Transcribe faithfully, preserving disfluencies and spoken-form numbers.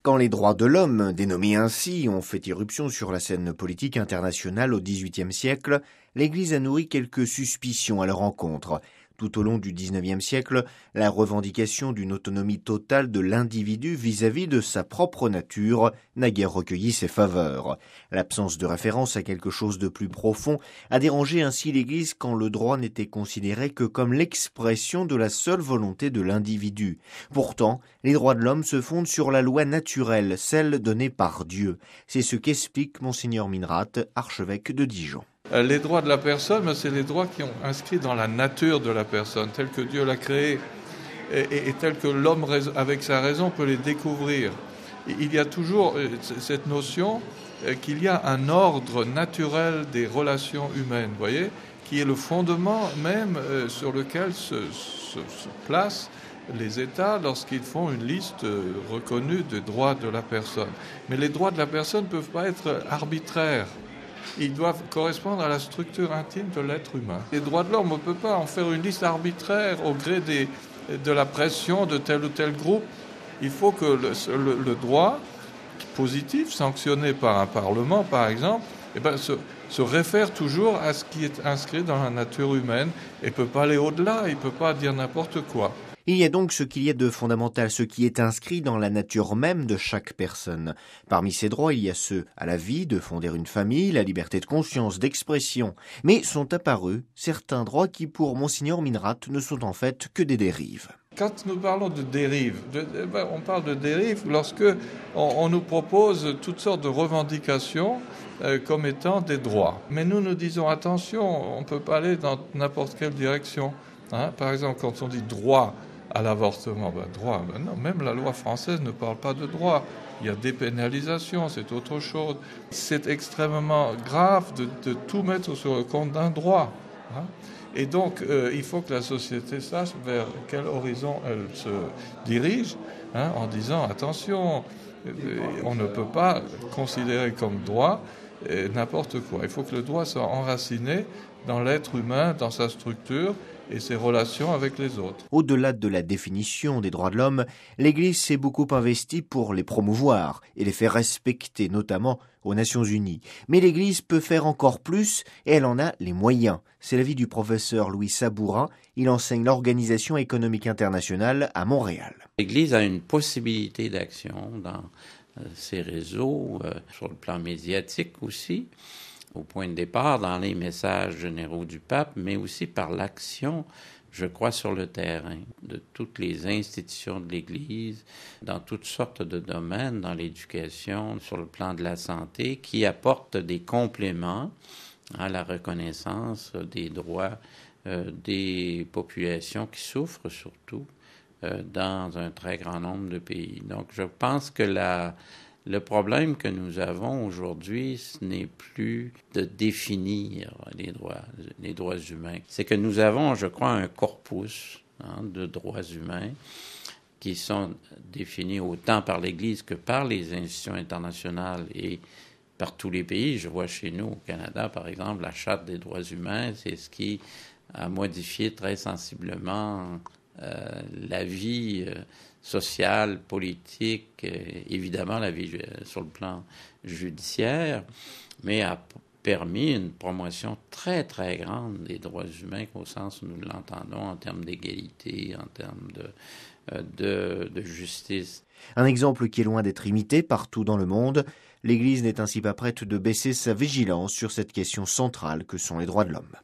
Quand les droits de l'homme, dénommés ainsi, ont fait irruption sur la scène politique internationale au dix-huitième siècle, l'Église a nourri quelques suspicions à leur encontre. Tout au long du dix-neuvième siècle, la revendication d'une autonomie totale de l'individu vis-à-vis de sa propre nature n'a guère recueilli ses faveurs. L'absence de référence à quelque chose de plus profond a dérangé ainsi l'Église quand le droit n'était considéré que comme l'expression de la seule volonté de l'individu. Pourtant, les droits de l'homme se fondent sur la loi naturelle, celle donnée par Dieu. C'est ce qu'explique Monseigneur Minrat, archevêque de Dijon. Les droits de la personne, c'est les droits qui sont inscrits dans la nature de la personne, telle que Dieu l'a créée et, et, et telle que l'homme, avec sa raison, peut les découvrir. Il y a toujours cette notion qu'il y a un ordre naturel des relations humaines, vous voyez, qui est le fondement même sur lequel se, se, se placent les États lorsqu'ils font une liste reconnue des droits de la personne. Mais les droits de la personne ne peuvent pas être arbitraires. Ils doivent correspondre à la structure intime de l'être humain. Les droits de l'homme, on ne peut pas en faire une liste arbitraire au gré des, de la pression de tel ou tel groupe. Il faut que le, le, le droit positif, sanctionné par un parlement par exemple, eh ben, se, se réfère toujours à ce qui est inscrit dans la nature humaine et ne peut pas aller au-delà, il ne peut pas dire n'importe quoi. Il y a donc ce qu'il y a de fondamental, ce qui est inscrit dans la nature même de chaque personne. Parmi ces droits, il y a ceux à la vie, de fonder une famille, la liberté de conscience, d'expression. Mais sont apparus certains droits qui, pour Monseigneur Minrat, ne sont en fait que des dérives. Quand nous parlons de dérives, de, on parle de dérives lorsque on, on nous propose toutes sortes de revendications euh, comme étant des droits. Mais nous nous disons attention, on ne peut pas aller dans n'importe quelle direction. Hein, par exemple, quand on dit droit à l'avortement, ben, droit, ben non, même la loi française ne parle pas de droit. Il y a dépénalisation, c'est autre chose. C'est extrêmement grave de, de tout mettre sur le compte d'un droit. Hein. Et donc, euh, il faut que la société sache vers quel horizon elle se dirige, hein, en disant attention, euh, on ne peut pas considérer comme droit euh, n'importe quoi. Il faut que le droit soit enraciné dans l'être humain, dans sa structure et ses relations avec les autres. Au-delà de la définition des droits de l'homme, l'Église s'est beaucoup investie pour les promouvoir et les faire respecter, notamment aux Nations Unies. Mais l'Église peut faire encore plus et elle en a les moyens. C'est l'avis du professeur Louis Sabourin. Il enseigne l'Organisation économique internationale à Montréal. L'Église a une possibilité d'action dans ses réseaux, euh, sur le plan médiatique aussi, au point de départ dans les messages généraux du pape, mais aussi par l'action, je crois, sur le terrain de toutes les institutions de l'Église, dans toutes sortes de domaines, dans l'éducation, sur le plan de la santé, qui apportent des compléments à la reconnaissance des droits euh, des populations qui souffrent surtout euh, dans un très grand nombre de pays. Donc, je pense que la Le problème que nous avons aujourd'hui, ce n'est plus de définir les droits, les droits humains. C'est que nous avons, je crois, un corpus hein, de droits humains qui sont définis autant par l'Église que par les institutions internationales et par tous les pays. Je vois chez nous, au Canada, par exemple, la Charte des droits humains, c'est ce qui a modifié très sensiblement euh, la vie euh, sociale, politique, euh, évidemment la vie euh, sur le plan judiciaire, mais a p- permis une promotion très, très grande des droits humains au sens où nous l'entendons en termes d'égalité, en termes de, euh, de, de justice. Un exemple qui est loin d'être imité partout dans le monde. L'Église n'est ainsi pas prête de baisser sa vigilance sur cette question centrale que sont les droits de l'homme.